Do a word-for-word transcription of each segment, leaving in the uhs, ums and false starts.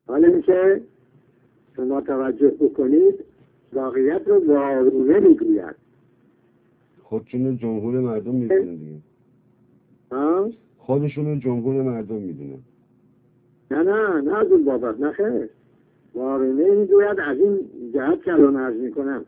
حالا اینکه شما توجه بکنید واقعیت رو وارونه میگوید. خودشون جمهور مردم میدونن دیگه. ها؟ خودشون جمهور مردم میدونن. نه نه نه از اون بابت نخیر. وارونه میگوید از این جهت که الان عرض میکنم.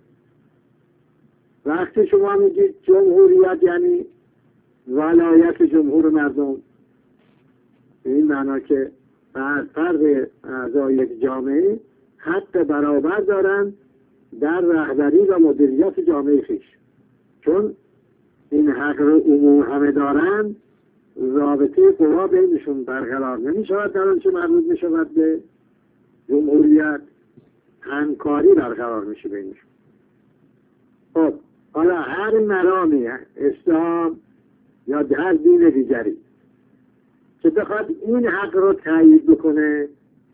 وقتی شما میگید جمهوریت یعنی ولایت جمهور مردم، این معنا که فرد اعضای یک جامعه حق برابر دارند در رهبری و مدیریت جامعه خویش. چون این حق رو عموم همه دارند، رابطه قوا بینشون برقرار نمی شود در آنچه مربوط می شود به جمهوریت، همکاری برقرار میشه بینشون. خب حالا هر مرامی اسلام یا هر دین دیگری که بخواد این حق رو تایید بکنه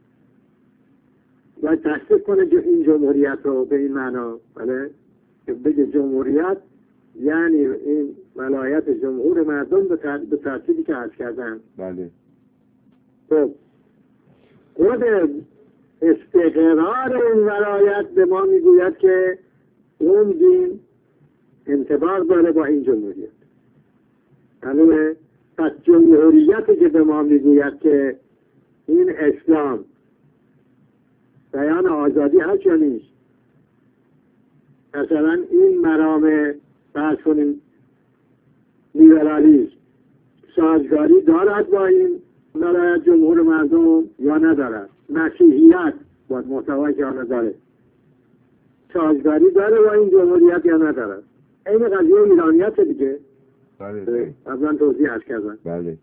و تصدیق کنه این جمهوریت رو به این معنا، بله، که بگه جمهوریت یعنی این ولایت جمهور مردم به ترتیبی که عرض کردن. بله. خب خود استقرار این ولایت به ما میگوید که اون دین انطباق داره با این جمهوریت. معلومه؟ پس جمهوریتی که به ما میگوید که این اسلام بیان آزادی هست یا نیست، مثلا این مرام فرض کنیم لیبرالیسم سازگاری دارد با این ولایت جمهور مردم یا ندارد، مسیحیت با محتوایی که آن داره سازگاری داره با این جمهوریت یا ندارد. این قضیه ایرانیت دیگه. بله. قبلا توضیح عرض کردم. بله.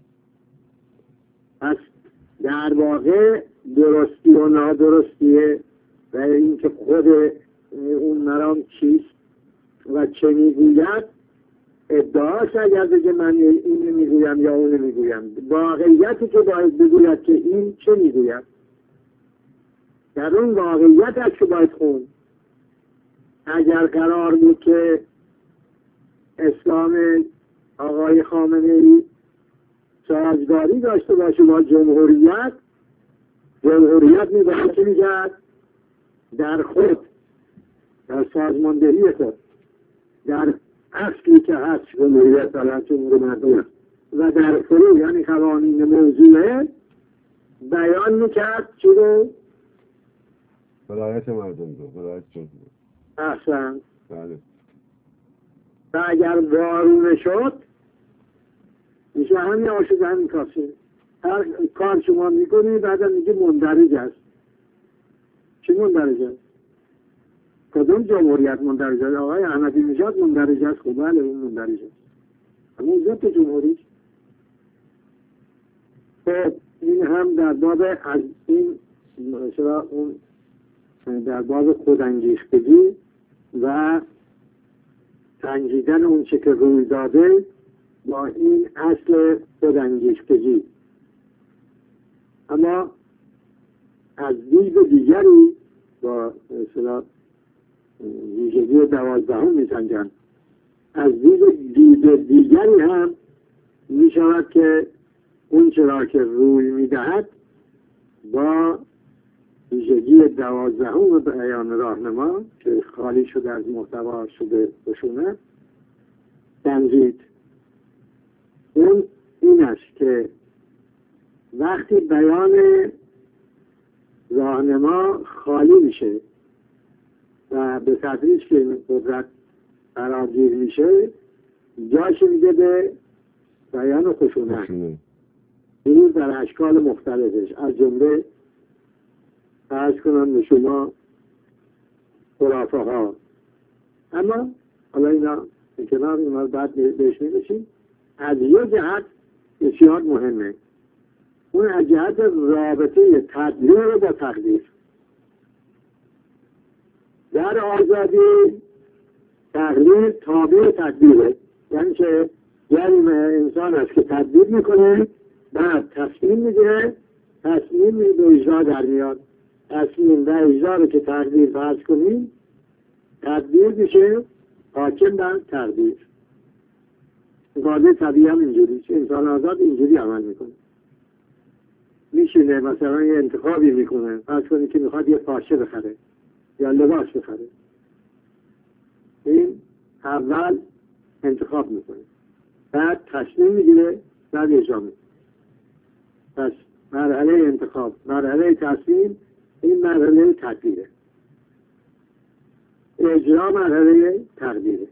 پس در واقع درستی و نادرستیه و اینکه خود اون مرام چیست و چه میگوید ادعاش اگر بگه من این میگویم یا اون میگویم، واقعیتی که باید بگوید که این چه میگوید، در اون واقعیت هست که باید خون. اگر قرار بود که اسلام آقای خامنه‌ای سازگاری داشته باشه با جمهوریت، جمهوریت میباید که میگرد در خود، در سازماندهی خود، در اصلی که هست جمهوریت ولایت جمهور مردم و در فرو یعنی قوانین موضوعه بیان میکرد چی رو؟ ولایت مردم رو، ولایت جمهور. احسن. بله. و اگر وارونه شد میشه همین آشد همین کافی. هر کار شما میکنی بعدا میگه مندرج است. چی مندرج است؟ کدوم جمهوریت مندرج است؟ آقای احمدی نژاد مندرج است. خب بله اون مندرج است، اما ضد جمهوری. خب این هم در باب از این مثلا اون در باب خودانگیختگی و سنجیدن اون چه که روی داده با این اصل خودانگیختگی. اما از دید دیگری با مثلا ویژگی دوازدهم میسنجن، از دید دید دیگری هم می شود که اون چرا که روی میدهد با ویژگی دوازدهم بیان راهنما که خالی شده از محتوا شده خشونت تنظید. اون این است که وقتی بیان راهنما خالی میشه و به تدریج که این قدرت فراگیر میشه، جاش میده به بیان خشونت. این در اشکال مختلفش، از جمله فرض کنم به شما خرافه ها. اما حالا اینا این کنار اینا بعد بهش میرسیم. از یه جهت بسیار مهمه، اون از جهت رابطه تدبیر با تقدیر. در آزادی تقدیر تابع تدبیره، یعنی که یعنی انسان است که تدبیر میکنه، بعد تصمیم میگیره، تصمیم به اجرا در میاد. تصمیم و اجرا رو که تقدیر فرض کنیم، تدبیر میشه حاکم بر تقدیر. قاعده طبیعی هم اینجوری، انسان آزاد اینجوری عمل میکنه. میشینه مثلا یه انتخابی میکنه، فرض کنید که میخواد یه پارچه بخره یا لباس بخره، این اول انتخاب میکنه، بعد تصمیم میگیره، بعد اجرا میکنه. پس مرحله انتخاب، مرحله تصمیم، این مرحله تدبیره. اجرا مرحله تقدیره.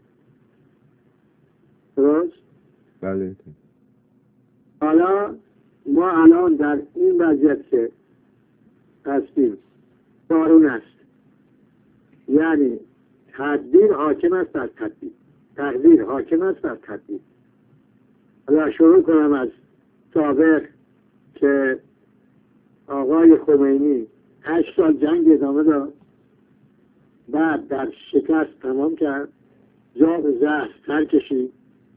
درست؟ بله. حالا ما الان در این وضعیت که هستیم بارون است، یعنی تدبیر حاکم است بر تدبیر، تقدیر حاکم است بر تدبیر. حالا شروع کنم از سابق که آقای خمینی هشت سال جنگ ادامه داد، بعد در شکست تمام کرد، جام زهر سر کشید.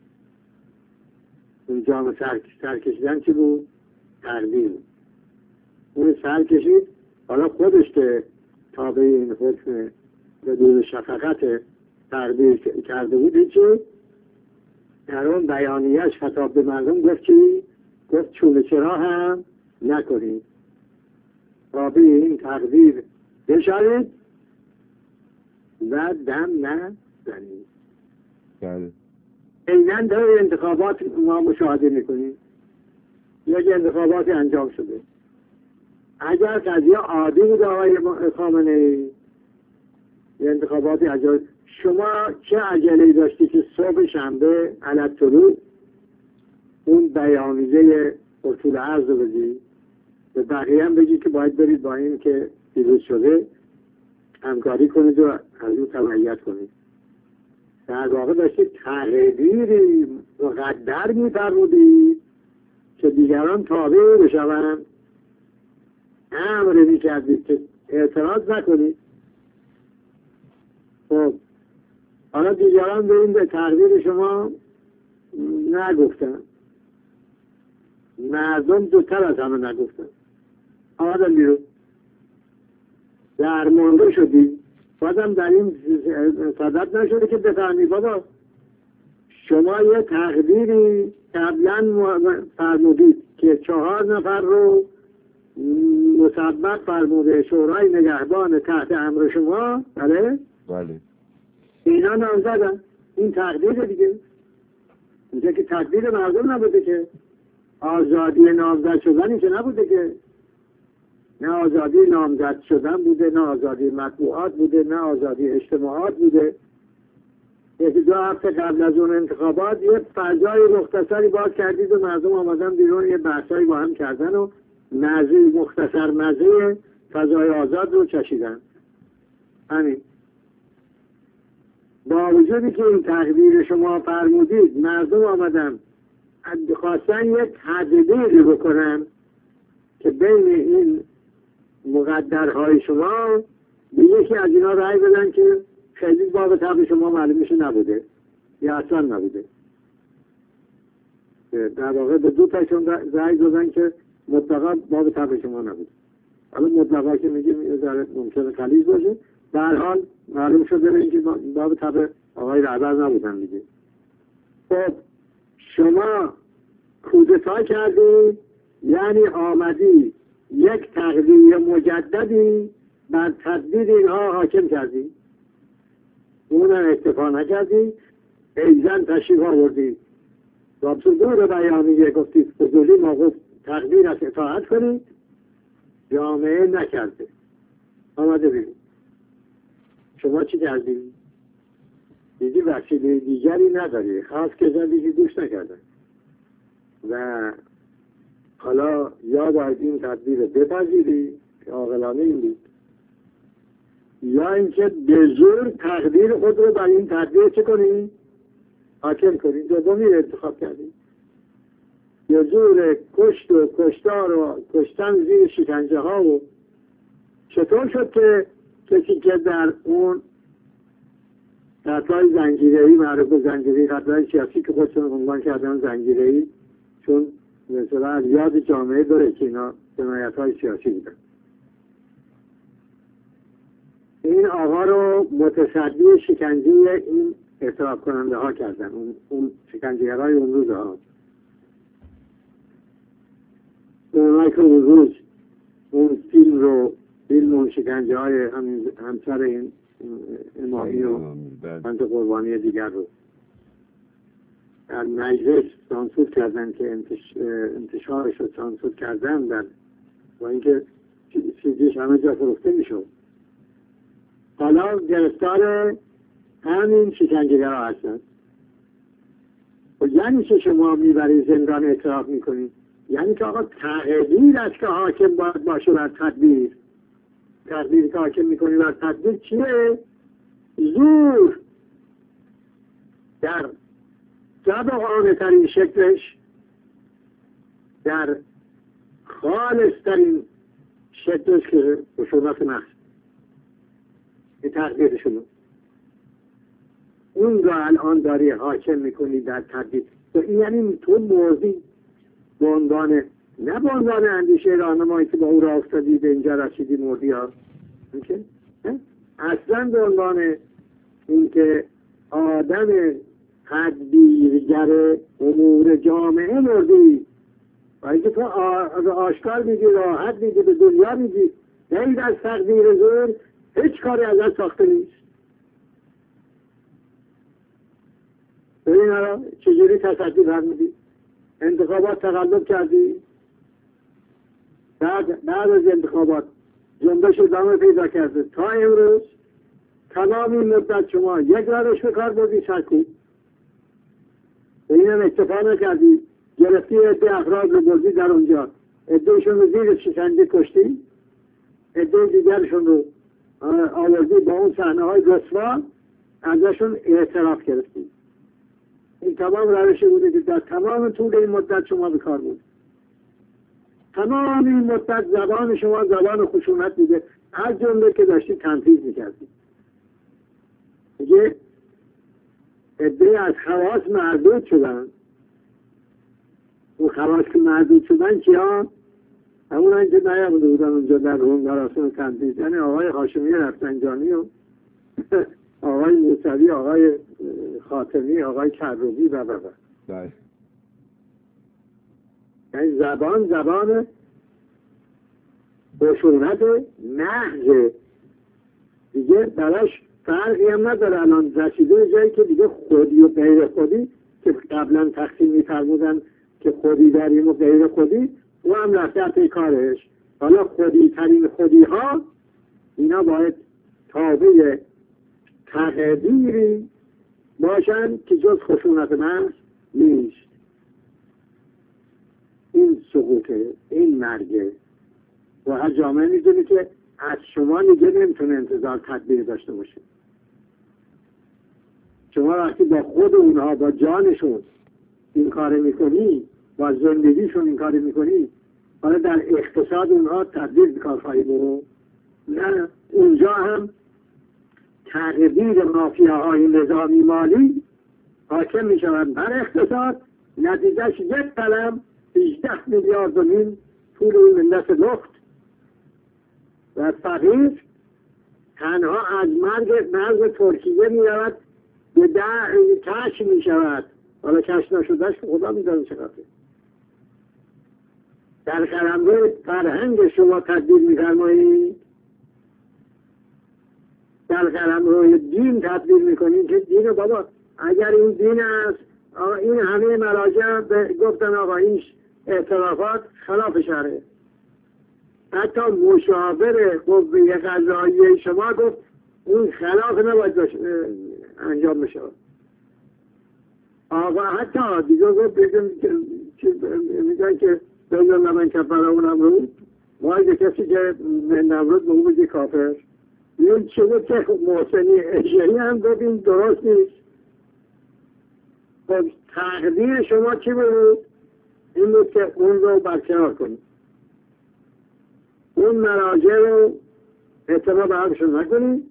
اون جام سر, سر کشیدن چی بود؟ تقدیر. اون سر کشید، حالا خودش که تابع این حکم بدون شفقت تقدیر کرده بود، هیچی در اون بیانیه‌اش خطاب به مردم گفت چی؟ گفت چونه چرا هم نکنید، تابع این تقدیر بشوید و دم نزنید. بله. ایناً در انتخابات ما مشاهده میکنیم، یک انتخابات انجام شده. اگر قضیه عادی بود آقای خامنه ای، انتخابات عجب، شما چه عجله‌ای داشتی که صبح شنبه علی طلوع اون بیانیه اصول عرض رو بدی، به بقیه هم بگی که باید برید با این که پیروز شده همکاری کنید و از اون تبعیت کنید. در واقع داشتید تقدیری مقدر می‌فرمودید که دیگران تابع بشوند، امر می‌کردید که اعتراض نکنید. خب حالا دیگران به این به تقدیر شما نگفتن، مردم دوتر از همه نگفتن، آمدن بیرون، درمانده شدید. بازم در این صدت نشده که بفهمی بابا شما یه تقدیری قبلا فرمودید که چهار نفر رو مسبب فرموده شورای نگهبان تحت امر شما. بله؟ بله. اینا نامزدن، این تقدیر دیگه، میگه که تقدیر مردم نبوده، که آزادی نامزد شدنی که نبوده، که نه آزادی نامزد شدن بوده، نه آزادی مطبوعات بوده، نه آزادی اجتماعات بوده. یکی دو هفته قبل از اون انتخابات یه فضای مختصری باز کردید و مردم آمدن بیرون، یه بحثایی با هم کردن و مزه مختصر مزه فضای آزاد رو چشیدن. همین. با وجودی که این تقدیر شما فرمودید، مردم آمدن خواستن یک تدبیری بکنن که بین این مقدرهای شما به یکی از اینا رأی بدن که خیلی باب طبع شما معلوم میشه نبوده یا اصلا نبوده. در واقع به دو تاشون رأی دادن که مطلقا باب طبع شما نبوده. حالا مطلقا که میگیم ممکنه غلیظ باشه، در حال معلوم شده اینکه باب طبع آقای رهبر نبودن دیگه. خب شما کودتا کردی، یعنی آمدی یک تقدیر مجددی بر تدبیر اینها حاکم کردی، اونم اکتفا نکردی، ایزن تشریف آوردی با صدور بیانیه گفتید فضولی ما گفت تقدیر از اطاعت کنید، جامعه نکرده، آمده بیرون. شما چی کردی؟ دیدی وسیله دیگری نداری، خاص که زدی گوش نکردن و حالا یا باید این تدبیر رو بپذیری که عاقلانه این بود، یا اینکه به زور تقدیر خود رو بر این تدبیر چه کنی؟ حاکم کنی. دومی رو انتخاب کردی، به زور کشت و کشتار و کشتن زیر شکنجه ها. و چطور شد که کسی که در اون قتل‌های زنجیره‌ای معروف به زنجیره‌ای، قتل‌های سیاسی که خودشون عنوان کردن زنجیره‌ای، چون مثلا از یاد جامعه داره که اینا جنایت‌های سیاسی بودن، این آقا رو متصدی شکنجه این اعتراف کننده ها کردن، اون, اون شکنجه‌گرای اون روز ها، اونایی که اون روز اون فیلم رو، فیلم اون شکنجه های همسر این امامی و بنت قربانی دیگر رو در مجلس سانسور کردن که انتش... انتشارش رو سانسور کردن، در با اینکه چیزیش همه جا فروخته میشد. حالا گرفتار همین شکنجه‌گرها هستن. و یعنی که شما میبرید زندان اعتراف میکنید، یعنی که آقا تغییر است که حاکم باید باشه بر تدبیر. تدبیر که حاکم میکنی بر تدبیر چیه؟ زور در جبهانه ترین شکلش، در خالص ترین شکلش که خشونت نفس، این تقدیرشونه. اون را الان داری حاکم میکنی در تدبیر. تو این یعنی تو موضوعی به عنوان، نه به عنوان اندیشه راهنمایی که با او را افتادی به اینجا رسیدی مردی ها، اصلا به عنوان اینکه آدم تدبیرگر امور جامعه مردی، و اینکه تو آشکار میگی، راحت میگی، به دنیا میگی غیر از تقدیر زور هیچ کاری ازت ساخته نیست. ببین الان چجوری تصدی برمیدی؟ انتخابات تقلب کردی، بعد بعد از انتخابات جنبش ادامه پیدا کرده تا امروز تمام این مدت شما یک روش به کار بردی سرکوب، به این هم اکتفا نکردی، گرفتی عده افراد رو بردی در اونجا، عدهشون رو زیر شکنجه کشتی، عده دیگرشون رو آوردی با اون صحنه های رسوا ازشون اعتراف گرفتی. این تمام روشی بوده که در تمام طول این مدت شما به کار بود. تمام این مدت زبان شما زبان خشونت بوده، از جمله که داشتی تنفیذ میکردی. میگه عده از خواص مردود شدن. اون خواص که مردود شدن کیا؟ همون هایی که نیامده بودن اونجا در روم مراسم تنفیذ، یعنی آقای هاشمی رفسنجانی و آقای موسوی، آقای خاتمی، آقای کروبی و و و. یعنی زبان زبان خشونت محض دیگه، براش فرقی هم نداره. الان رسیده جایی که دیگه خودی و غیر خودی که قبلا تقسیم می‌فرمودن که خودی داریم و غیر خودی، او هم رفته پی کارش. حالا خودی ترین خودی ها اینا باید تابع تقدیری باشن که جز خشونت محض نیست. این سقوطه، این مرگه. و هر جامعه میدونی که از شما دیگه نمیتونه انتظار تدبیر داشته باشه. شما وقتی با خود اونها، با جانشون این کار میکنی، با زندگیشون این کار میکنی، حالا در اقتصاد اونها تدبیر بکار خواهی برو، نه اونجا هم تغییر مافیاهای نظامی مالی حاکم میشوند بر اقتصاد. نتیجهش یک قلم هجده میلیارد و نیم پول این ملت لخت و فقیر تنها از مرگ مرز ترکیه میرود به در کش میشود. حالا کش نشدهش که خدا میدونه چقدر. در قلمرو فرهنگ شما تدبیر میفرمایید، در قلمرو دین تدبیر میکنید که دین بابا اگر این دین است، این همه مراجع گفتن آقا این اعترافات خلاف شرعه. حتی مشاور قوه قضاییه شما گفت اون خلاف نباید انجام بشه. آقا حتی دیگه گفت میگن که بگم من کفر اون نمرود، باید کسی که نمرود به اون بگی کافر. این چه که محسنی اشعری هم گفت این درست نیست. خب تقدیر شما چی بود؟ این بود که اون رو برکنار کنید، اون مراجع رو اعتماد به حقشون نکنید،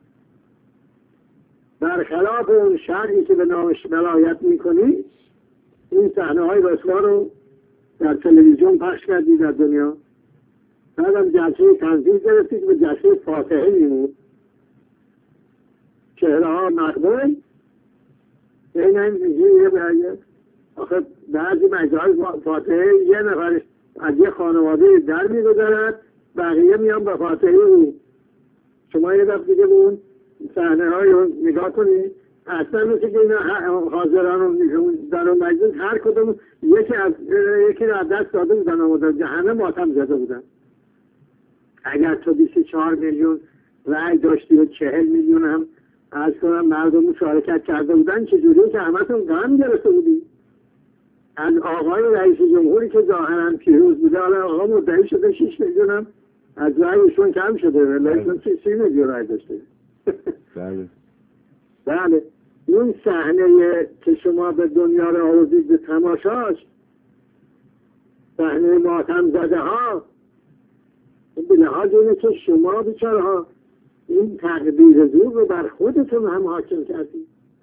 برخلاف اون شرعی که به نامش ولایت میکنید این صحنه های رسوا رو در تلویزیون پخش کردید در دنیا. بعدم جلسه تنظیم گرفتید به جلسه فاتحه میمود، چهره ها مقبول. این هم میگه برگرد آخه بعضی مجلس فاتحه یه نفر از یه خانواده در میگذارد، بقیه میان به خاطر او. شما یه دفعه دیگه به اون صحنه های رو نگاه کنید، اصلا مثل که اینا حاضران و در اون مجلس هر کدوم یکی از یکی رو از دست داده بودن، آمدن همه ماتم زده بودن. اگر تو بیست و چهار میلیون رأی داشتی و چهل میلیون هم از کنم مردم مشارکت کرده بودن، چجوریه که همتون غم گرفته بودی؟ از آقای رئیس جمهوری که ظاهرا پیروز بوده، حالا آقا مدعی شده شش میلیون هم از رأیشون کم شده، ولی سی میلیون رأی داشته. بله بله. اون صحنه که شما به دنیا رو آوردید به تماشاش، صحنه ماتم زده ها، به لحاظ اینه که شما بیچاره ها این تقدیر زور رو بر خودتون هم حاکم کردید.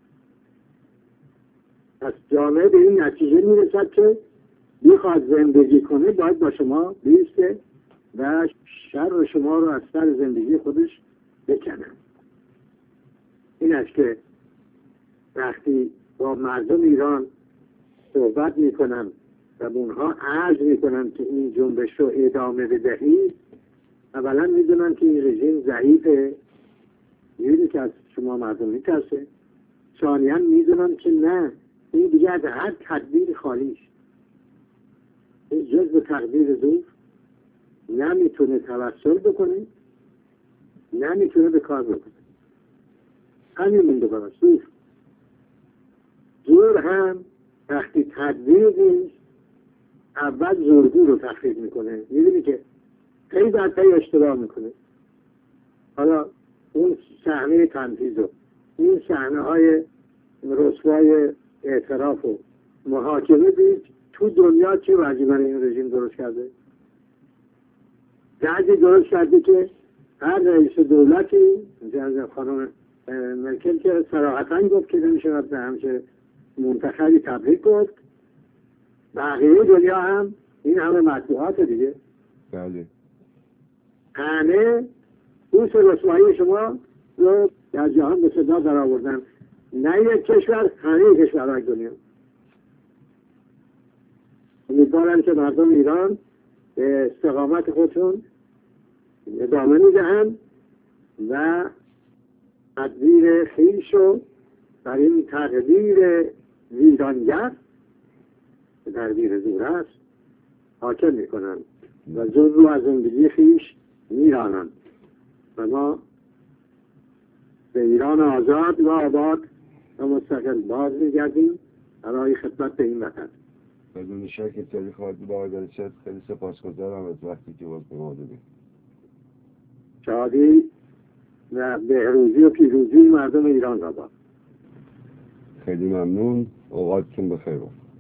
پس جامعه به این نتیجه میرسد که میخواد زندگی کنه باید با شما بیسته و شر شما رو از سر زندگی خودش بکنه. این است که وقتی با مردم ایران صحبت میکنم و به اونها عرض میکنم که این جنبش رو ادامه بدهید، اولا میدونم که این رژیم ضعیفه، میدونی که از شما مردم میترسه. ثانیا میدونم که نه، این دیگه از هر تدبیر خالیش، این جز به تقدیر زور نمیتونه توسل بکنه، نمیتونه به کار بکنه. همین مونده براش زور. زور هم وقتی تدبیر نیست اول زورگو رو تخریب میکنه، میدونی که پی در پی اشتباه میکنه. حالا اون صحنه تنفیذ و این صحنه های رسوای اعتراف و محاکمه دید تو دنیا چه وضعی برای این رژیم درست کرده. درجی درست کرده که هر رئیس دولتی، خانم مرکل که صراحتاً گفت که نمیشود به همچه منتخبی تبریک گفت، بقیه دنیا هم این همه مطبوعات دیگه بله همه اون رسوایی شما رو در جهان به صدا در آوردن، نه یک کشور، همه کشورهای دنیا. امیدوارم که مردم ایران به استقامت خودشون ادامه میدهند و تدبیر خویش رو بر این تقدیر ویرانگر که تقدیر زور است حاکم میکنند و زور رو از زندگی خویش میرانند و ما به ایران آزاد و آباد و مستقل باز میگردیم برای خدمت به این وطن. بدون شک این تاریخ خواهد با آقای شد. خیلی سپاسگزارم از وقتی که باز به ما دادید. شادی و بهروزی و پیروزی مردم ایران را باد. خیلی ممنون. اوقاتتون بخیر.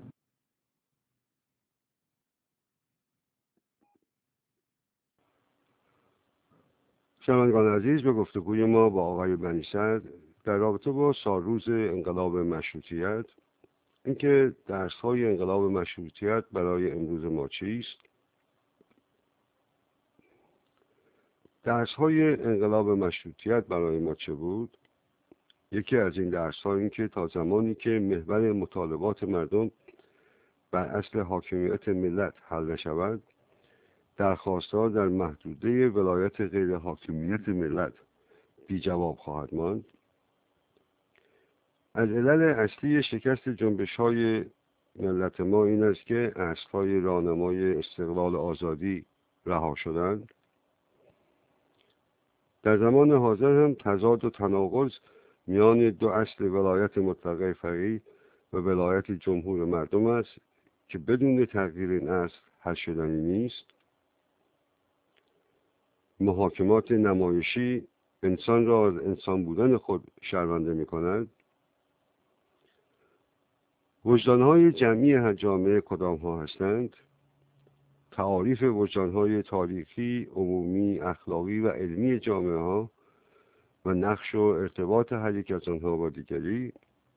شنوندگان عزیز، به گفتگوی ما با آقای بنی صدر در رابطه با سالروز انقلاب مشروطیت، اینکه درس‌های انقلاب مشروطیت برای امروز ما چیست، درس‌های انقلاب مشروطیت برای ما چه بود. یکی از این درس‌ها این که تا زمانی که محور مطالبات مردم بر اصل حاکمیت ملت حل نشود، درخواست‌ها در محدوده ولایت غیر حاکمیت ملت بی جواب خواهد ماند. از علل اصلی شکست جنبش‌های ملت ما این است که اصل‌های راهنمای استقلال آزادی رها شدند. در زمان حاضر هم تضاد و تناقض میان دو اصل ولایت مطلقه فقیه و ولایت جمهور مردم است که بدون تغییر این اصل حل شدنی نیست. محاکمات نمایشی انسان را از انسان بودن خود شرمنده می کند. وجدانهای جمعی هر جامعه کدام ها هستند؟ تعاریف وجدانهای تاریخی، عمومی، اخلاقی و علمی جامعه ها و نقش و ارتباط هر یک از آنها با دیگری.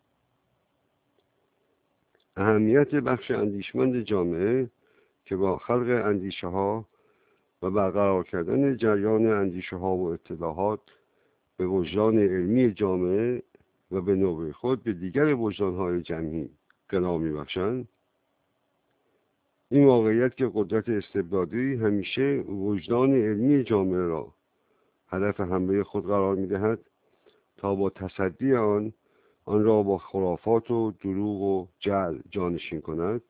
اهمیت بخش اندیشمند جامعه که با خلق اندیشه ها و برقرار کردن جریان اندیشه ها و اطلاعات به وجدان علمی جامعه و به نوبه خود به دیگر وجدانهای جمعی غنا می‌بخشند. این واقعیت که قدرت استبدادی همیشه وجدان علمی جامعه را هدف حمله خود قرار می‌دهد تا با تصدی آن آن را با خرافات و دروغ و جعل جانشین کند.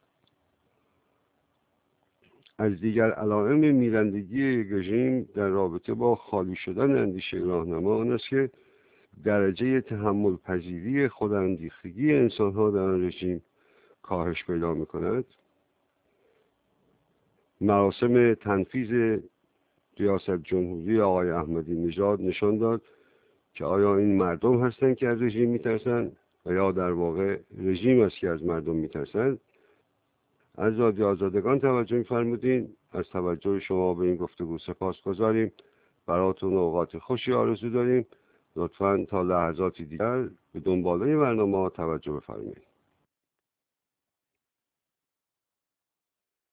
از دیگر علائم میرندگی یک رژیم در رابطه با خالی شدن اندیشه راهنما آن است که درجه تحمل پذیری خوداندیختگی انسان‌ها در آن رژیم کاهش پیدا می‌کند. مراسم تنفیذ ریاست جمهوری آقای احمدی نژاد نشان داد که آیا این مردم هستند که از رژیم میترسند و یا در واقع رژیم است که از مردم میترسند. از رادیو آزادگان توجه می‌فرمودین. از توجه شما به این گفتگو سپاسگزاریم. براتون اوقات خوشی آرزو داریم. لطفاً تا لحظاتی دیگر به دنباله برنامه توجه بفرمایید.